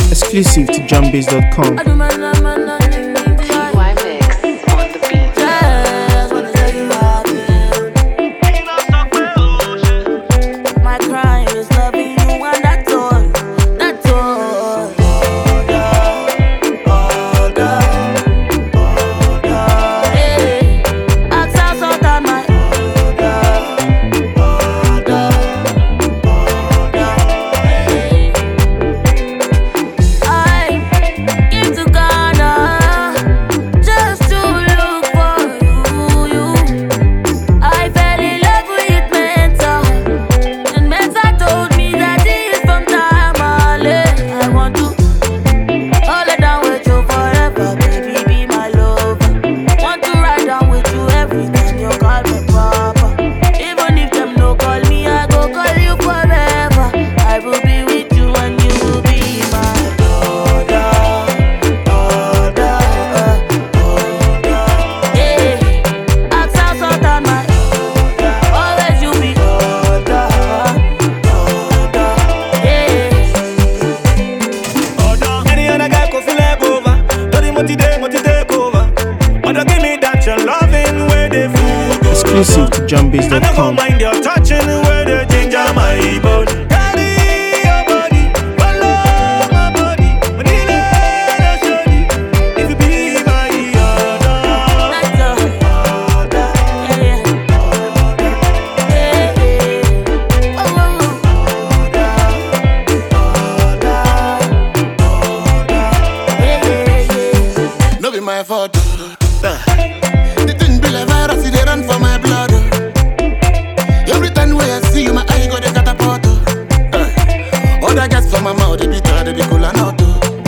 Exclusive to JohnBase.com. Exclusive to JohnBase.com. I don't mind your touching where the ginger my bone. Carry your body, follow my body. When you let us show you, if you be my order. No be my fault. The thing be like virus, they run for my blood. Every time when I see you, my eye go the catapult. All that gas from my mouth, they be tired, they be cool and out.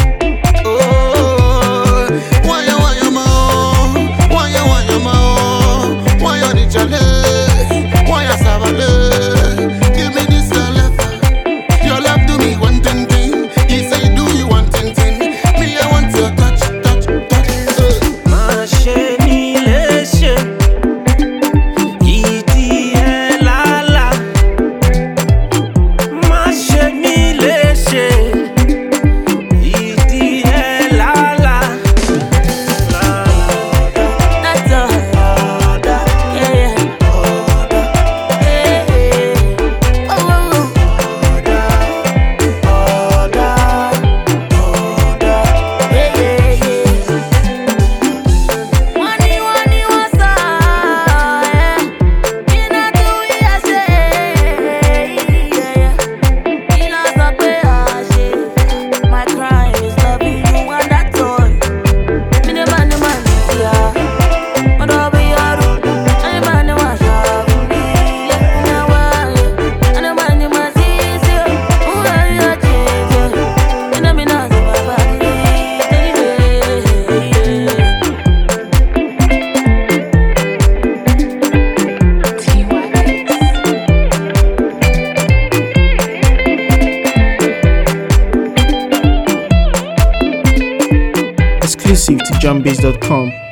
Oh, why you ma? Why you ma? Why you the chale? Why you savale? Give me this love. Your love do me one thing. You say do you one thing. Me I want your touch. Exclusive to JohnBase.com.